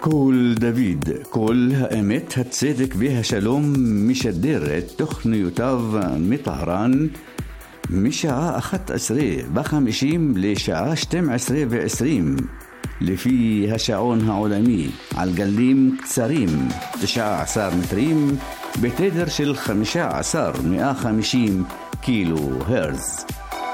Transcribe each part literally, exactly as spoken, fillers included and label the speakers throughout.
Speaker 1: קול דוד, קול האמת, הצדק והשלום, משדר את תוכניותיו מטהרן משעה אחת עשרה וחמישים לשעה שתים עשרה ועשרים לפי השעון העולמי, על גלים קצרים תשע עשרה מטרים בתדר של חמישה עשר מאה וחמישים קילו הרץ.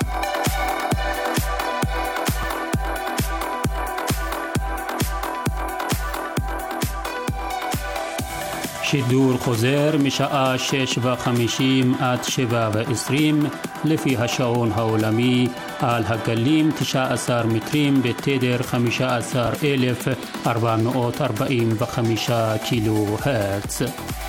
Speaker 2: שידור חוזר משעה שש וחמישים עד שבע ועשרים לפי השעון העולמי על הגלים תשע עשרה מטרים בתדר חמישה עשר אלף ארבע מאות ארבעים וחמישה קילו הרץ.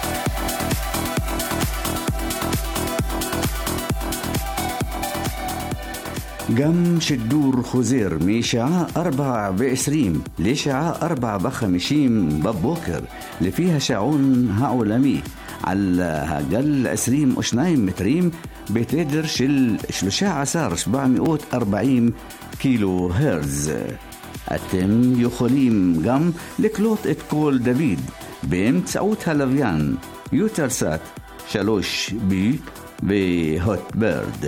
Speaker 1: גם שידור חוזר משעה ארבע ועשרים לשעה ארבע וחמישים בבוקר לפי השעון העולמי על הגל עשרים ושניים מטרים בתדר של שלושה עשר שבע מאות וארבעים קילו הרץ. אתם יכולים גם לקלוט את קול דוד באמצעות הלוויין יוטלסאט שלוש בי והוטברד.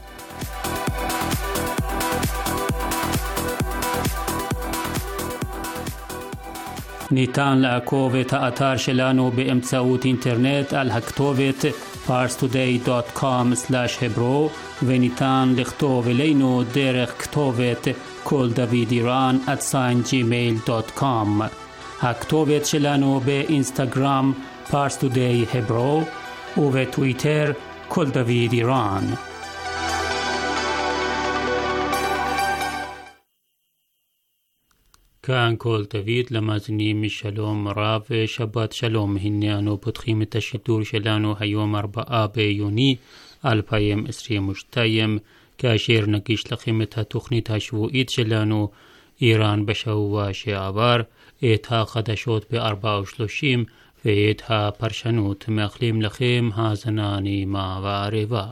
Speaker 2: ניתן לעקוב את האתר שלנו באמצעות אינטרנט על הכתובת פארס טודיי דוט קום סלאש hebro וניתן לכתוב אלינו דרך כתובת קול דוד איראן at sign gmail דוט קום. הכתובת שלנו באינסטגרם פארס טודיי hebro ובטוויטר קול דוד איראן. כאן קול דוד למאזינים משלום רב ושבת שלום. הנה אנו פותחים את השידור שלנו היום ארבעה ביוני אלפיים עשרים ושתיים, כאשר נגיש לכם את התוכנית השבועית שלנו איראן בשבוע שעבר, את החדשות ב-ארבע ושלושים ואת הפרשנות. מאחלים לכם האזנה נעימה וערבה.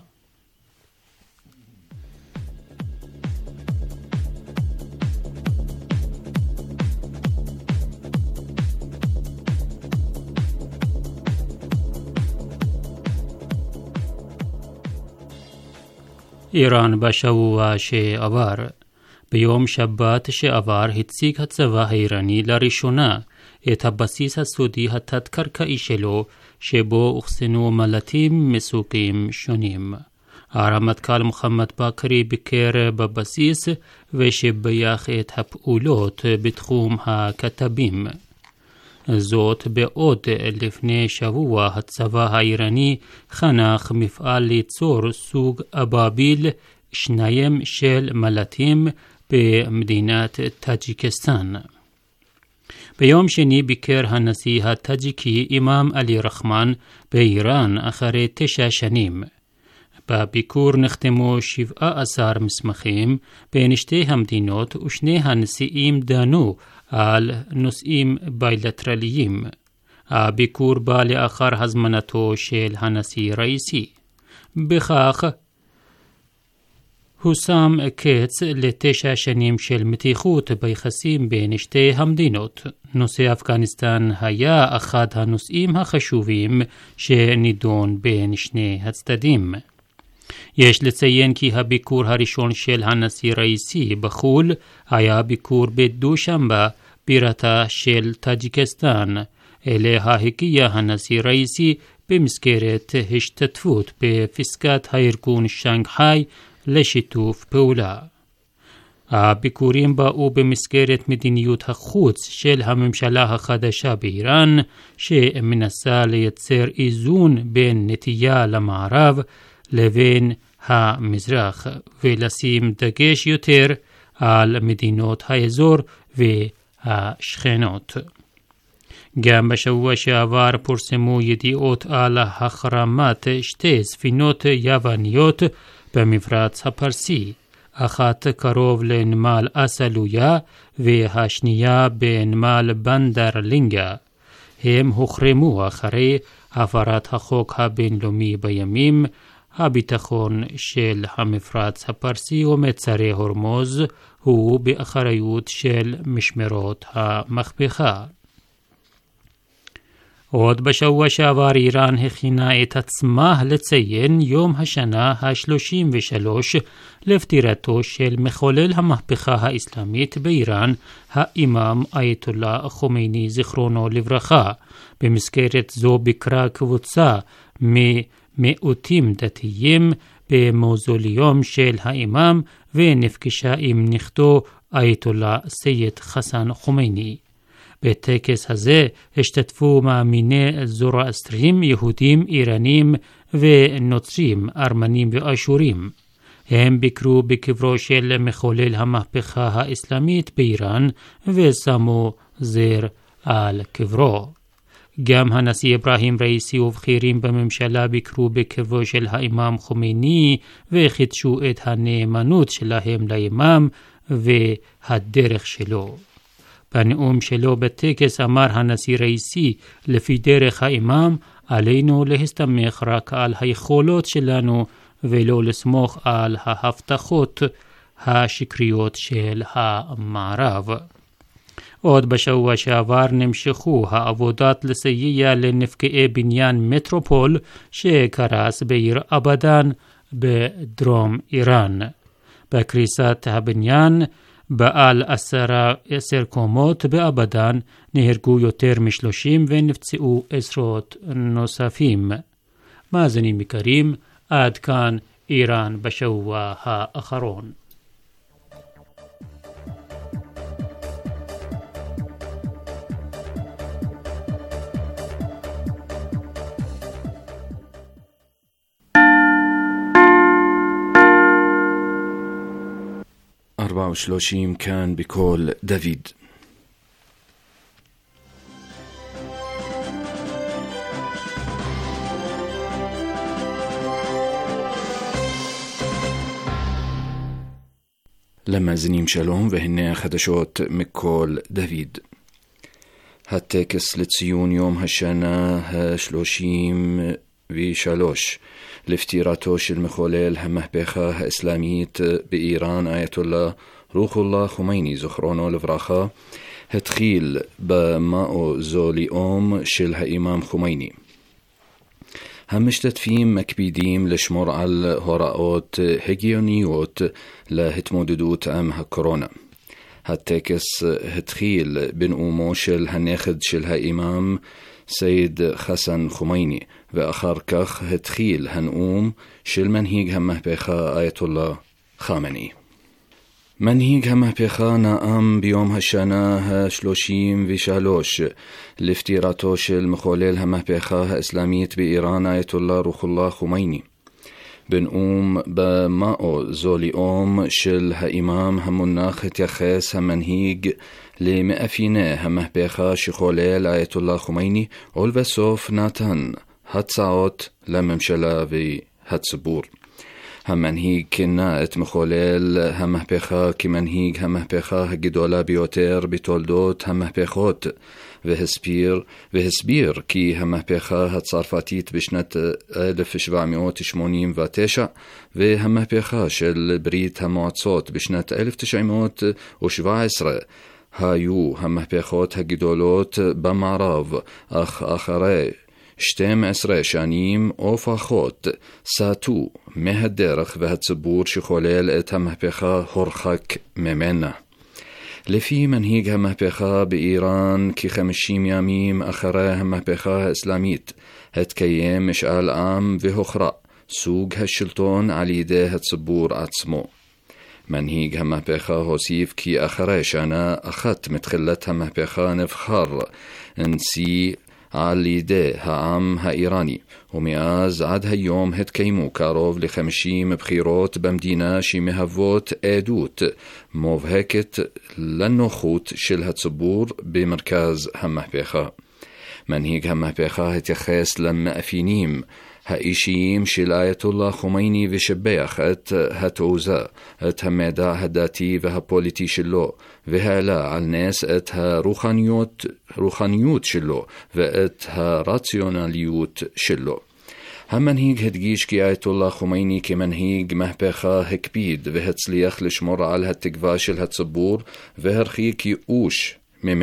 Speaker 2: איראן בשבוע שעבר. ביום שבת שעבר הציג הצבא האיראני לראשונה את הבסיס הסודי התת-קרקעי שלו, שבו אוחסנו מל"טים מסוגים שונים. הרמטכ"ל מוחמד בכרי ביקר בבסיס ושבח את הפעולות בתחום הכתבים. זאת בעוד לפני שבוע הצבא האיראני חנך מפעל ליצור סוג אבאביל שניים של מל"טים במדינת טאג'יקיסטן. ביום שני ביקר הנשיא הטאג'יקי אימאם עלי רחמן באיראן אחרי תשע שנים. בביקור נחתמו שבעה עשר מסמכים בין שתי המדינות ושני הנשיאים דנו על נושאים בילטרליים. הביקור בא לאחר הזמנתו של הנשיא ראיסי. בכך הושם קץ לתשע שנים של מתיחות ביחסים בין שתי המדינות. נושא אפגניסטן היה אחד הנושאים החשובים שנידון בין שני הצדדים. יש לציין כי הביקור הראשון של הנשיא ראיסי בחול היה ביקור בדושמבה, בירתה של טאג'יקיסטן, אליה הגיע הנשיא ראיסי במסגרת השתתפות בפסקת הארגון שאנגחאי לשיתוף פעולה. הביקורים באו במסגרת מדיניות החוץ של הממשלה החדשה באיראן, שמנסה לייצר איזון בין נטייה למערב לבין המזרח, ולשים דגש יותר על מדינות האזור והשכנות. גם בשבוע שעבר פורסמו ידיעות על החרמת שתי ספינות יווניות במפרץ הפרסי, אחת קרוב לנמל אסלויה והשנייה בנמל בנדר לינגה. הם הוחרמו אחרי הפרת החוק הבינלאומי בימים. הביטחון של המפרץ הפרסי ומצרי הורמוז הוא באחריות של משמרות המהפכה. עוד בשבוע שעבר איראן הכינה את עצמה לציין יום השנה ה-שלושים ושלוש לפטירתו של מחולל המהפכה האסלאמית באיראן, האימאם אייתוללה חומייני זיכרונו לברכה. במסגרת זו ביקרה קבוצה ממיעוטים דתיים במאוזוליום של האימאם ונפגשה עם נכדו אייתוללה סייד חסן חומייני. בטקס הזה השתתפו מאמיני זורואסטרים, יהודים, איראנים ונוצרים, ארמנים ואשורים. הם ביקרו בקברו של מחולל המהפכה האסלאמית באיראן ושמו זר על קברו. גם הנשיא אברהים ראיסי ובכירים בממשלה ביקרו בקברו של האימאם חומייני וחידשו את הנאמנות שלהם לאימאם והדרך שלו. בנאום שלו בטקס אמר הנשיא ראיסי, לפי דרך האימאם עלינו להסתמך רק על היכולות שלנו ולא לסמוך על ההבטחות השקריות של המערב. עוד בשבוע שעבר נמשכו העבודות לסייע לנפגעי בניין מטרופול שקרס בעיר אבדאן בדרום איראן. בקריסת הבניין בעל עשרה עשר קומות באבדאן נהרגו יותר משלושים ונפצעו עשרות נוספים. מאזינים יקרים, עד כאן איראן בשבוע האחרון.
Speaker 1: أربعة وثلاثين كان بكول دافيد. لما زنيم شالوم وهن خدشوت مكول دافيد. هالتاكس لتسيون يوم هالشانا هاشلوشيم وشالوش לפטירתו של מחולל המהפכה האסלאמית באיראן אייתוללה רוח אללה חומייני זכרונו לברכה התחיל במאוזוליאום של האימאם חומייני. המשתתפים מקפידים לשמור על הוראות הגיוניות להתמודדות עם הקורונה. הטקס התחיל בנאומו של הנכד של האימאם סייד חסן חומייני, ואחר כך התחיל הנאום של מנהיג המהפכה אייתוללה חמני. מנהיג המהפכה נאם ביום השנה ה-שלושים ושלוש לפטירתו של מחולל המהפכה האסלאמית באיראן אייתוללה רוח אללה חומייני. בנאום במאוזוליאום של האימאם המונח התייחס המנהיג למאפייני המהפכה שחולל אייתוללה חומייני ולבסוף נתן הצעות לממשלה והציבור. המנהיג כינה את מחולל המהפכה כמנהיג המהפכה הגדולה ביותר בתולדות המהפכות, והסביר, והסביר כי המהפכה הצרפתית בשנת אלף שבע מאות שמונים ותשע והמהפכה של ברית המועצות בשנת אלף תשע מאות שבע עשרה היו המהפכות הגדולות במערב, אך אחרי שתים עשרה שנים או פחות סעטו מהדרך והציבור שחולל את המהפכה הורחק ממנה. לפי מנהיג המהפכה באיראן כחמישים ימים אחרי המהפכה האסלאמית התקיים משאל עם והוכרע סוג השלטון על ידי הציבור עצמו. מנהיג המהפכה הוסיף כי אחרי שנה אחת מתחילת המהפכה נבחר נשיא על ידי העם האיראני, ומאז עד היום התקיימו קרוב לחמישים בחירות במדינה שמהוות עדות מובהקת לנוחות של הציבור במרכז המהפכה. מנהיג המהפכה התייחס למאפיינים האישיים של אייתוללה חומייני ושבח את התעוזה, את המידע הדתי והפוליטי שלו, והעלה על נס את הרוחניות, רוחניות שלו ואת הרציונליות שלו. המנהיג הדגיש כי אייתוללה חומייני כמנהיג מהפכה הקפיד והצליח לשמור על התקווה של הציבור והרחיק ייאוש ממנו,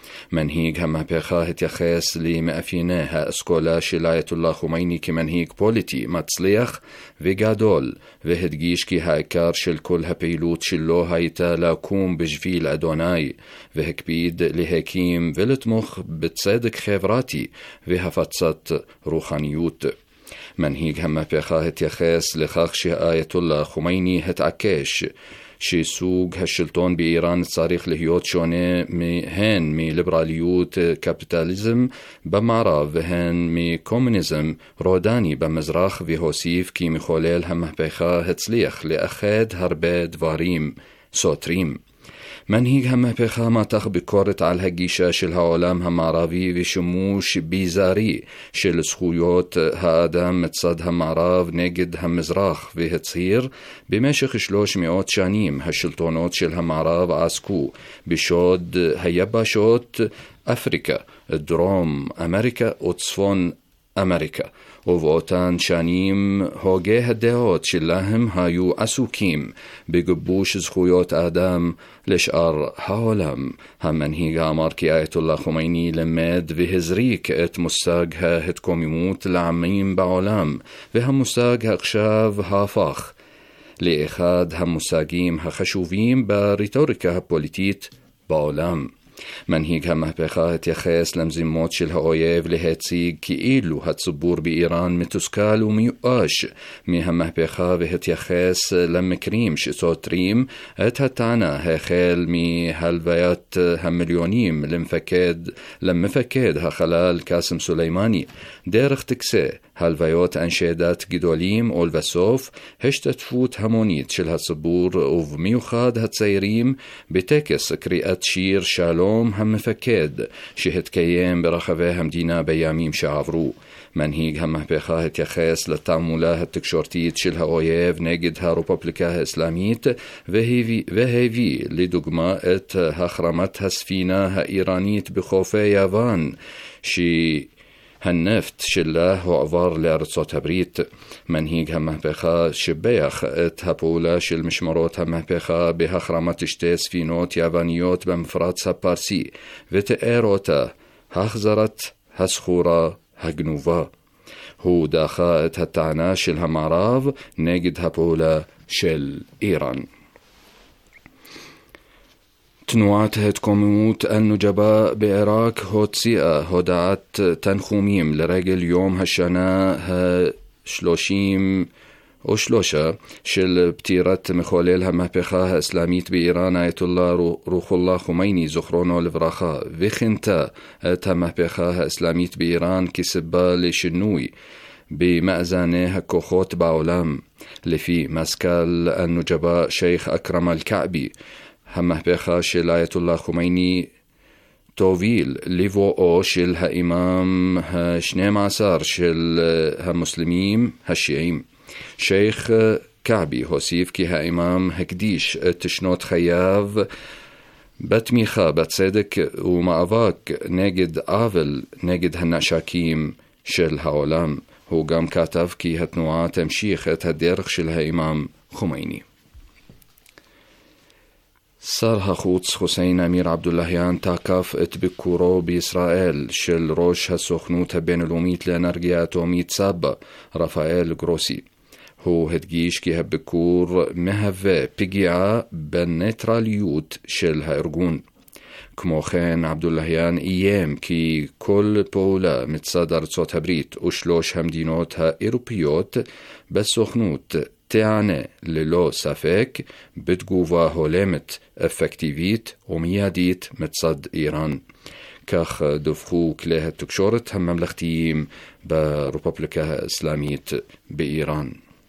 Speaker 3: מנהיג המהפכה התייחס למאפייני האסכולה של אייתוללה חומייני כמנהיג פוליטי מצליח וגדול, והדגיש כי העיקר של כל הפעילות שלו הייתה לקום בשביל אדוני, והקפיד להקים ולתמוך בצדק חברתי והפצת רוחניות. מנהיג המהפכה התייחס לכך שהאייתוללה חומייני התעקש שסוג השלטון באיראן צריך להיות שונה הן מליברליות קפיטליזם במערב והן מקומוניזם רודני במזרח, והוסיף כי מחולל המהפכה הצליח לאחד הרבה דברים סותרים. מנהיג המהפכה מתח ביקורת על הגישה של העולם המערבי ושימוש ביזארי של זכויות האדם מצד המערב נגד המזרח, והצהיר במשך שלוש מאות שנים השלטונות של המערב עסקו בשוד היבשות אפריקה, דרום אמריקה וצפון אמריקה, ובאותן שנים הוגי הדעות שלהם היו עסוקים בגיבוש זכויות האדם לשאר העולם. המנהיג אמר כי אייתוללה חומייני למד והזריק את מושג ההתקוממות לעמים בעולם, והמושג עכשיו הפך לאחד המושגים החשובים ברטוריקה הפוליטית בעולם. מנהיג המהפכה התייחס למזימות של האויב להציג כאילו הציבור באיראן מתוסכל ומיואש מהמהפכה, והתייחס למקרים שסותרים את הטענה החל מהלוויית המיליונים למפקד, למפקד החלל קאסם סולימני, דרך טקסי הלוויות אנשי דת גדולים, ולבסוף השתתפות המונית של הציבור ובמיוחד הצעירים בטקס קריאת שיר שלום המפקד שהתקיים ברחבי המדינה בימים שעברו. מנהיג המהפכה התייחס לתעמולה התקשורתית של האויב נגד הרפובליקה האסלאמית, והביא, והביא לדוגמה את החרמת הספינה האיראנית בחופי יוון שהיא הנפט שלה הועבר לארצות הברית. מנהיג המהפכה שבח את הפעולה של משמרות המהפכה בהחרמת שתי ספינות יווניות במפרץ הפרסי, ותיאר אותה החזרת הסחורה הגנובה. הוא דחה את הטענה של המערב נגד הפעולה של איראן. תנועת ההתקוממות אל-נוג'בה בעיראק הוציאה הודעת תנחומים לרגל יום השנה ה-שלושים ושלושה של פטירת מחולל המהפכה האסלאמית באיראן אייתוללה רוחוללה חומייני זכרונו לברכה, וכינתה את המהפכה האסלאמית באיראן כסיבה לשינוי במאזני הכוחות בעולם. לפי מזכ"ל אל-נוג'בה שייח אכרם אל-כעבי, המהפכה של אייתוללה חומייני תוביל לבואו של האימאם ה-שנים עשר של המוסלמים השיעים. שייח כעבי הוסיף כי האימאם הקדיש את שנות חייו בתמיכה בצדק ומאבק נגד עוול נגד הנשקים של העולם. הוא גם כתב כי התנועה תמשיך את הדרך של האימאם חומייני. שר החוץ חוסיין אמיר עבדולהיאן תקף את ביקורו בישראל של ראש הסוכנות הבינלאומית לאנרגיה אטומית סבא, רפאל גרוסי. הוא הדגיש כי הביקור מהווה פגיעה בניטרליות של הארגון. כמו כן, עבדולהיאן איים כי כל פעולה מצד ארצות הברית ושלוש המדינות האירופיות בסוכנות תענה ללא ספק בתגובה הולמת, אפקטיבית ומיידית מצד איראן. כך דווחו כלי התקשורת הממלכתיים ברפובליקה האסלאמית באיראן.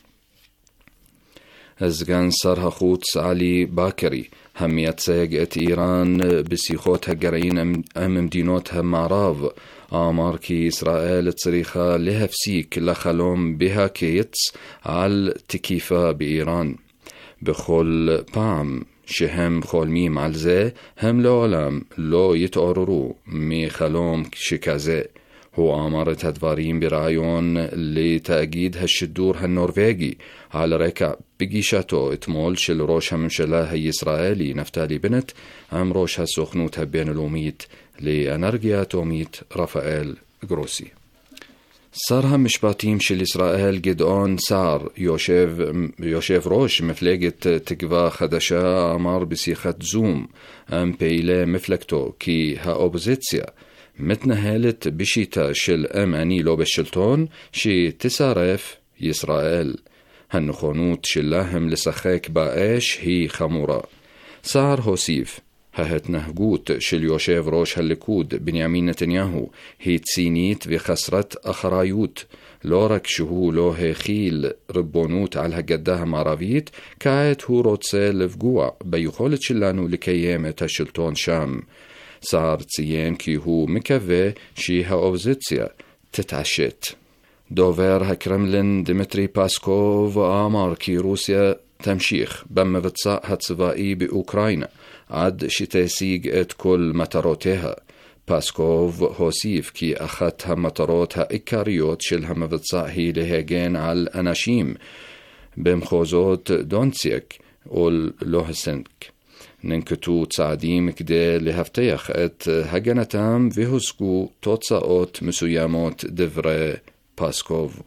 Speaker 3: סגן שר החוץ עלי באקרי, המייצג את איראן בשיחות הגרעין עם מדינות המערב, אמר כי ישראל צריכה להפסיק לחלום בהקיץ על תקיפה באיראן. בכל פעם שהם חולמים על זה, הם לעולם לא יתעוררו מחלום שכזה. הוא אמר את הדברים ברעיון לתאגיד השידור הנורווגי על רקע בגישתו אתמול של ראש הממשלה הישראלי נפתלי בנט עם ראש הסוכנות הבינלאומית לאנרגיה אטומית רפאל גרוסי. שר המשפטים של ישראל גדעון סער, יושב, יושב ראש מפלגת תקווה חדשה, אמר בשיחת זום עם פעילי מפלגתו כי האופוזיציה מתנהלת בשיטה של אם אני לא בשלטון שתשרף ישראל. הנכונות שלהם לשחק באש היא חמורה. סער הוסיף, ההתנהגות של יושב ראש הליכוד בנימין נתניהו היא צינית וחסרת אחריות. לא רק שהוא לא הכיל ריבונות על הגדה המערבית, כעת הוא רוצה לפגוע ביכולת שלנו לקיים את השלטון שם. סער ציין כי הוא מקווה שהאופוזיציה תתעשת. דובר הקרמלין דמיטרי פסקוב אמר כי רוסיה תמשיך במבצע הצבאי באוקראינה עד שתשיג את כל מטרותיה. פסקוב הוסיף כי אחת המטרות העיקריות של המבצע היא להגן על אנשים במחוזות דונצק או לוהנסק. ננקטו צעדים כדי להבטיח את הגנתם והושגו תוצאות מסוימות, דברי פסקוב.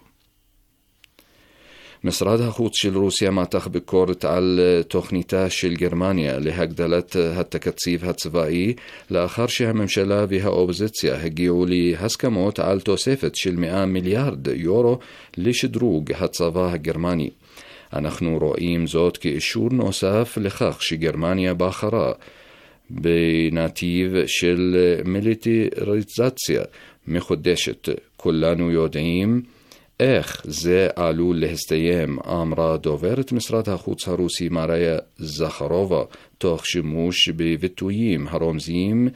Speaker 3: משרד החוץ של רוסיה מתח ביקורת על תוכניתה של גרמניה להגדלת התקציב הצבאי לאחר שהממשלה והאופוזיציה הגיעו להסכמות על תוספת של מאה מיליארד יורו לשדרוג הצבא הגרמני. אנחנו רואים זאת כאישור נוסף לכך שגרמניה בחרה בנתיב של מיליטריזציה מחודשת. כולנו יודעים איך זה עלול להסתיים, אמרה דוברת משרד החוץ הרוסי מריה זכרובה, תוך שימוש בביטויים הרומזים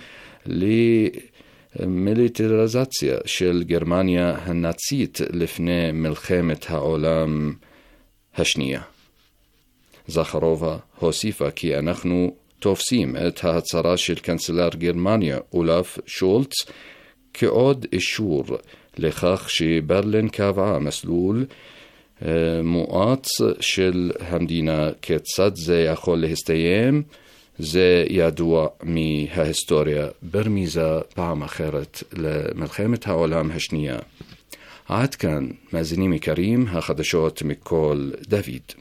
Speaker 3: למיליטריזציה של גרמניה הנאצית לפני מלחמת העולם השנייה. זכרובה הוסיפה כי אנחנו תופסים את ההצהרה של קנצלר גרמניה אולף שולץ כעוד אישור לכך שברלין קבעה מסלול מואץ של המדינה. כיצד זה יכול להסתיים? זה ידוע מההיסטוריה, ברמיזה פעם אחרת למלחמת העולם השנייה. עד כאן, מאזינים יקרים, החדשות מכל דוד.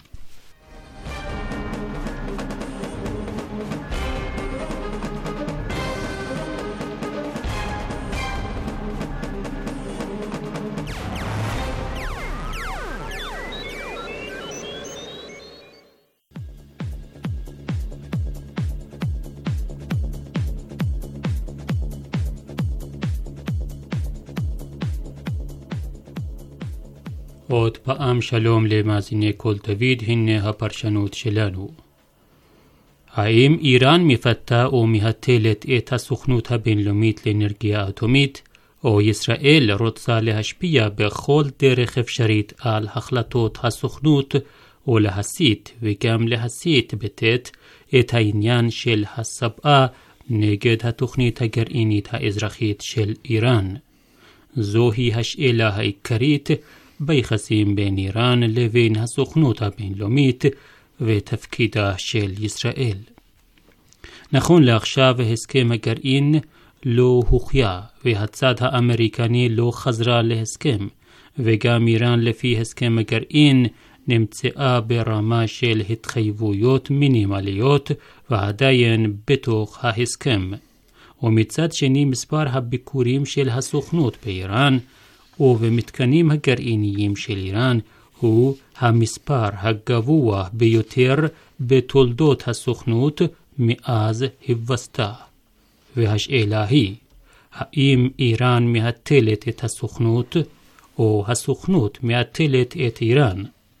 Speaker 2: עוד פעם שלום למאזיני כל דוד, הנה הפרשנות שלנו. האם איראן מפתה או מהטלת את הסוכנות הבינלאומית לאנרגיה אטומית, או ישראל רוצה להשפיע בכל דרך אפשרית על החלטות הסוכנות, או להסית וגם להסית בתת את העניין של הסבאה נגד התוכנית הגרעינית האזרחית של איראן? זוהי השאלה העיקרית ביחסים בין איראן לבין הסוכנות הבינלאומית ותפקידה של ישראל. נכון לעכשיו הסכם הגרעין לא הוחיה והצד האמריקני לא חזרה להסכם, וגם איראן לפי הסכם הגרעין נמצאה ברמה של התחייבויות מינימליות ועדיין בתוך ההסכם. ומצד שני מספר הביקורים של הסוכנות באיראן ובמתקנים הגרעיניים של איראן הוא המספר הגבוה ביותר בתולדות הסוכנות מאז היווסדה. והשאלה היא, האם איראן מהטלת את הסוכנות או הסוכנות מהטלת את איראן?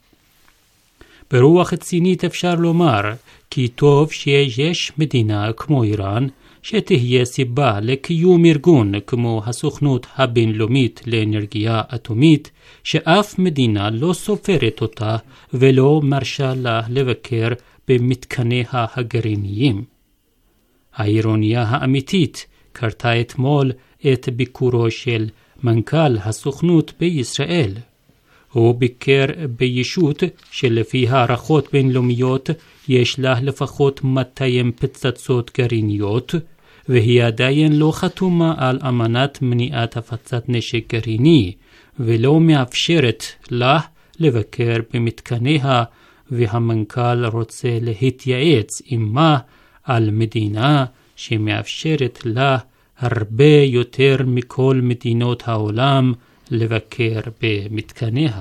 Speaker 2: ברוח צינית אפשר לומר כי טוב שיש מדינה כמו איראן שתהיה סיבה לקיום ארגון כמו הסוכנות הבינלאומית לאנרגיה אטומית, שאף מדינה לא סופרת אותה ולא מרשה לה לבקר במתקניה הגרעיניים. האירוניה האמיתית קרתה אתמול את ביקורו של מנכ"ל הסוכנות בישראל. הוא ביקר בישות שלפי הערכות בינלאומיות יש לה לפחות מאתיים פצצות גרעיניות, והיא עדיין לא חתומה על אמנת מניעת הפצת נשק גרעיני, ולא מאפשרת לה לבקר במתקניה, והמנכ"ל רוצה להתייעץ עמה על מדינה שמאפשרת לה הרבה יותר מכל מדינות העולם לבקר במתקניה.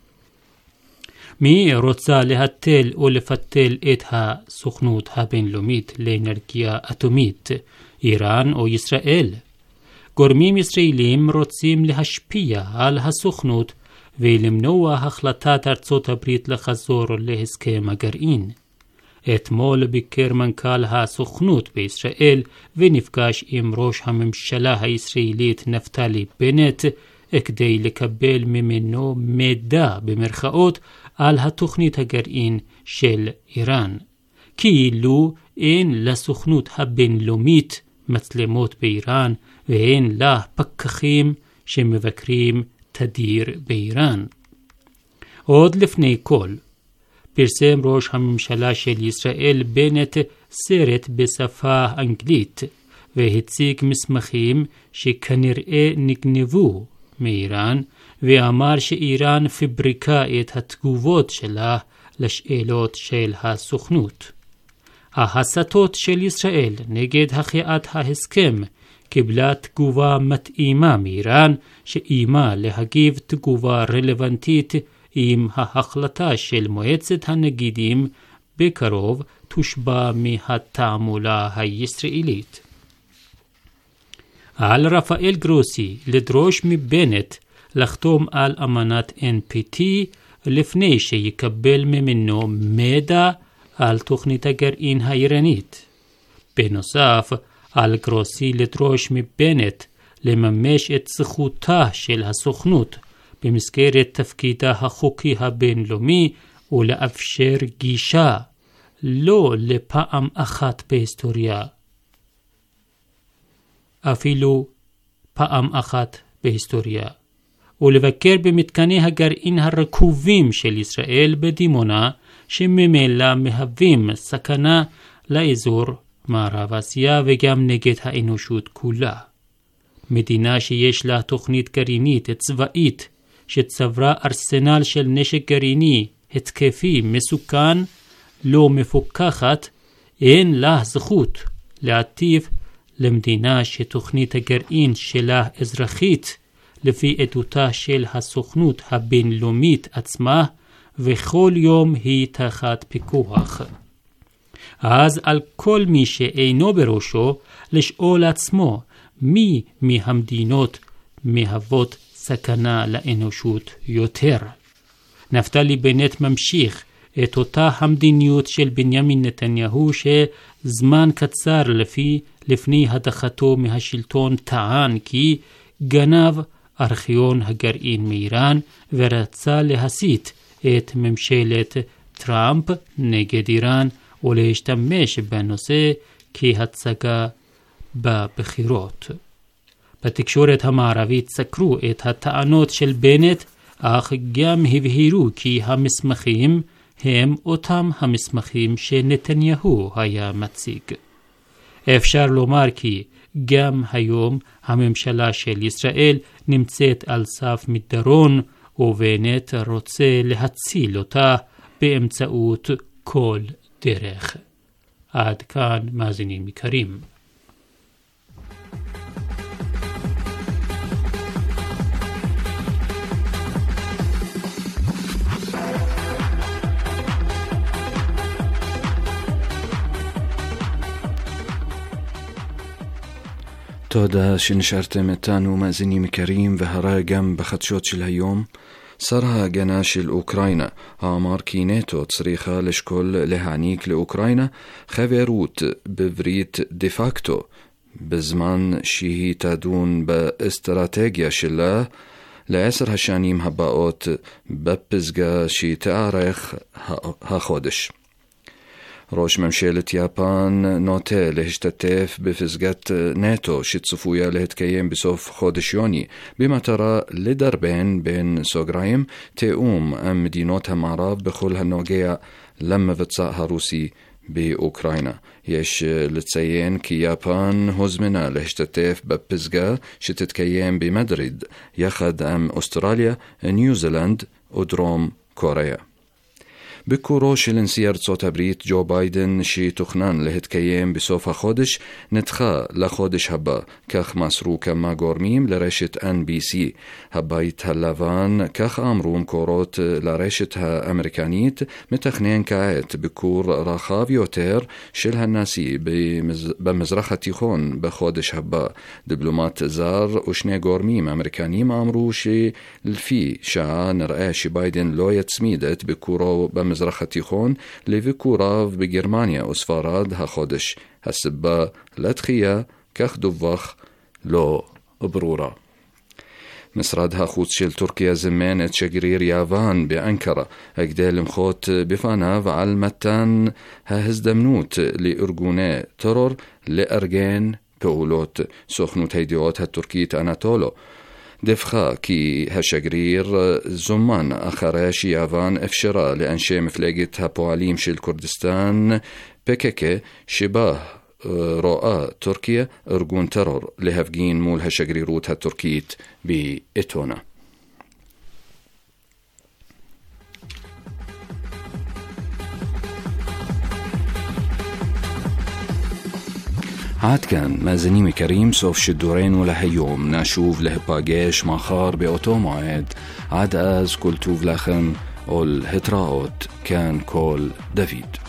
Speaker 2: מי רוצה להטל או לפתל את הסוכנות הבינלאומית לאנרגיה אטומית, איראן או ישראל? גורמים ישראלים רוצים להשפיע על הסוכנות ולמנוע החלטת ארצות הברית לחזור להסכם הגרעין. אתמול ביקר מנכ"ל הסוכנות בישראל ונפגש עם ראש הממשלה הישראלית נפתלי בנט כדי לקבל ממנו מידע במרכאות על התוכנית הגרעין של איראן. כאילו אין לסוכנות הבינלאומית מצלמות באיראן ואין לה פקחים שמבקרים תדיר באיראן. עוד לפני כל, פרסם ראש הממשלה של ישראל בנט סרט בשפה אנגלית והציג מסמכים שכנראה נגנבו מאיראן, ואמר שאיראן פבריקה את התגובות שלה לשאלות של הסוכנות. ההסתות של ישראל נגד החייאת ההסכם קיבלה תגובה מתאימה מאיראן, שאיימה להגיב תגובה רלוונטית עם ההחלטה של מועצת הנגידים בקרוב תושבע מהתעמולה הישראלית. על רפאל גרוסי לדרוש מבנט לחתום על אמנת אן פי טי לפני שיקבל ממנו מידע על תוכנית הגרעין האיראנית. בנוסף, על גרוסי לדרוש מבנט לממש את זכותה של הסוכנות במסגרת תפקידה החוקי הבינלאומי ולאפשר גישה לא לפעם אחת בהיסטוריה, אפילו פעם אחת בהיסטוריה, ולבקר במתקני הגרעין הרקובים של ישראל בדימונה, שממילא מהווים סכנה לאזור מערב אסיה וגם נגד האנושות כולה. מדינה שיש לה תוכנית גרעינית צבאית שצברה ארסנל של נשק גרעיני התקפי מסוכן, לא מפוקחת, אין לה זכות להטיף למדינה שתוכנית הגרעין שלה אזרחית לפי עדותה של הסוכנות הבינלאומית עצמה, וכל יום היא תחת פיקוח. אז על כל מי שאינו בראשו לשאול עצמו מי מהמדינות מהוות סכנה לאנושות יותר. נפתלי בנט ממשיך את אותה המדיניות של בנימין נתניהו, שזמן קצר לפי לפני הדחתו מהשלטון טען כי גנב ארכיון הגרעין מאיראן ורצה להסית את ממשלת טראמפ נגד איראן ולהשתמש בנושא כהצגה בבחירות. בתקשורת המערבית סקרו את הטענות של בנט, אך גם הבהירו כי המסמכים הם אותם המסמכים שנתניהו היה מציג. אפשר לומר כי גם היום הממשלה של ישראל נמצאת על סף מדרון, ובנט רוצה להציל אותה באמצעות כל דרך. עד כאן מאזינים יקרים.
Speaker 3: תודה שנשארתם איתנו מאזינים יקרים, והרי גם בחדשות של היום שר ההגנה של אוקראינה אמר כי נטו צריכה לשקול להעניק לאוקראינה חברות בברית דה פקטו בזמן שהיא תדון באסטרטגיה שלה לעשר השנים הבאות בפסגה שתארך החודש. ראש ממשלת יפן נוטה להשתתף בפסגת נאטו שצפויה להתקיים בסוף חודש יוני, במטרה לדרבן בין סוגריים תאום עם מדינות המערב בכל הנוגע למבצע הרוסי באוקראינה. יש לציין כי יפן הוזמנה להשתתף בפסגה שתתקיים במדריד יחד עם אוסטרליה, ניו זילנד ודרום קוריאה. ביקורו של נשיא ארצות הברית ג'ו ביידן שתוכנן להתקיים בסוף החודש נדחה לחודש הבא, כך מסרו כמה גורמים לרשת אן בי סי. הבית הלבן, כך אמרו מקורות לרשת האמריקנית, מתכנן כעת ביקור רחב יותר של הנשיא במז... במזרח התיכון בחודש הבא. דיפלומט זר ושני גורמים אמריקנים אמרו שלפי שעה נראה שביידן לא יצמיד את ביקורו במזרח המזרח התיכון לביקוריו בגרמניה וספרד החודש. הסיבה לדחייה, כך דווח, לא ברורה. משרד החוץ של טורקיה זימן את שגריר יוון באנקרה כדי למחות בפניו על מתן ההזדמנות לארגוני טרור לארגן פעולות. סוכנות הידיעות הטורקית אנטולו דיווחה כי השגריר זומן אחרי שיוון אפשרה לאנשי מפלגת הפועלים של כורדיסטן פי קיי קיי שבה רואה טורקיה ארגון טרור להפגין מול השגרירות הטורקית באתונה. עד כאן מאזינים יקרים, סוף שידורנו להיום. נשוב להיפגש מחר באותו מועד. עד אז כל טוב לכם ולהתראות. כאן כל דוד.